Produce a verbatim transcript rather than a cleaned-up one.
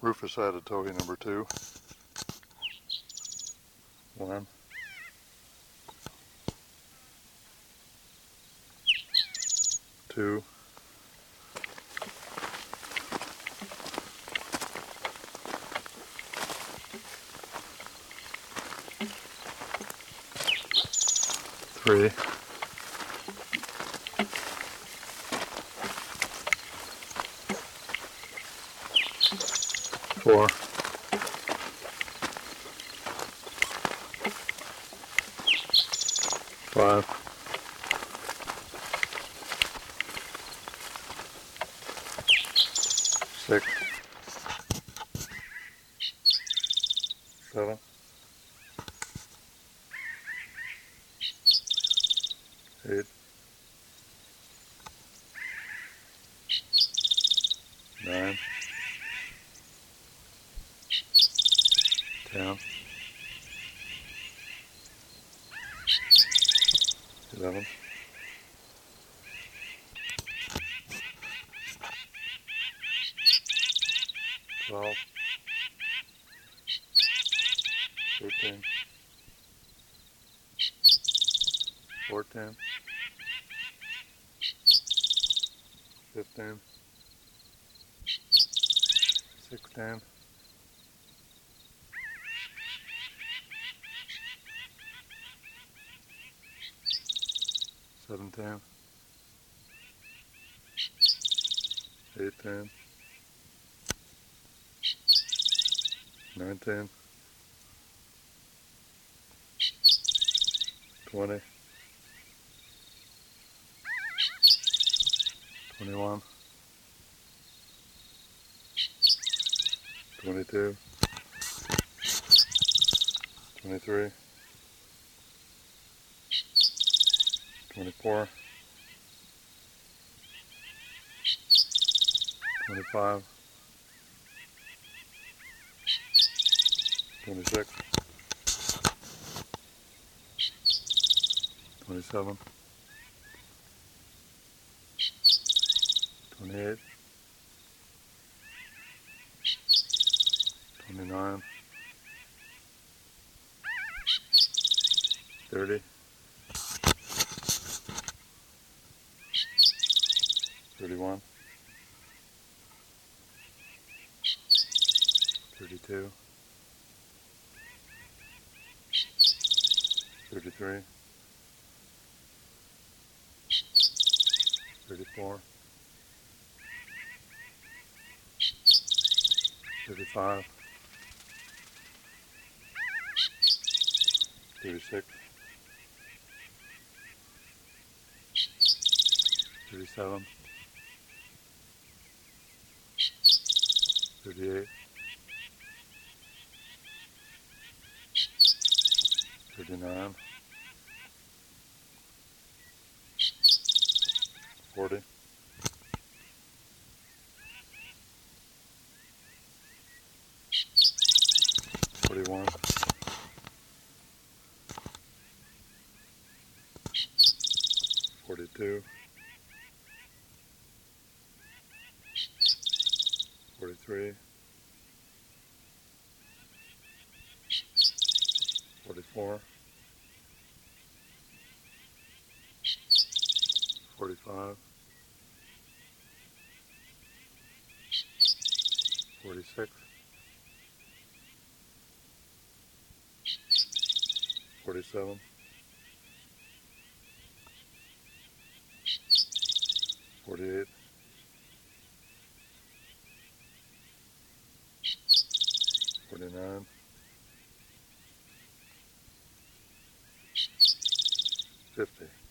Rufus Adatohi number two. One. Two. Three. Four. Five. Six. Seven. Eight. Nine. Ten. Eleven. Twelve. Thirteen. Fourteen. Fifteen. Sixteen. Seventeen. Eighteen. Nineteen. Twenty. Twenty-one. Twenty-two. Twenty-three. Twenty-four. Twenty-five. Twenty-six. Twenty-seven. Twenty-eight. Twenty-nine. Thirty. Thirty-one. Thirty-two. Thirty-three. Thirty-four. Thirty-five. Thirty-six. Thirty-seven. Thirty-eight. Thirty-nine. Forty. Forty-one. Forty-two. Forty-three. Forty-four. Forty-five. Forty-six. Forty-seven. Forty-eight. Forty-nine. Fifty.